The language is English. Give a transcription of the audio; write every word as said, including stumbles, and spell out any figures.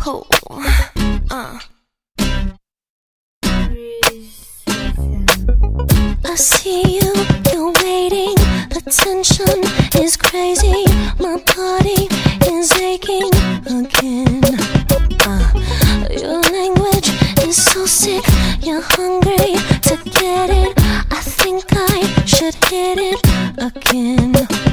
Oh, uh. I see you, you're waiting. Attention is crazy. My body is aching again. Uh, your language is so sick. You're hungry to get it. I think I should hit it again.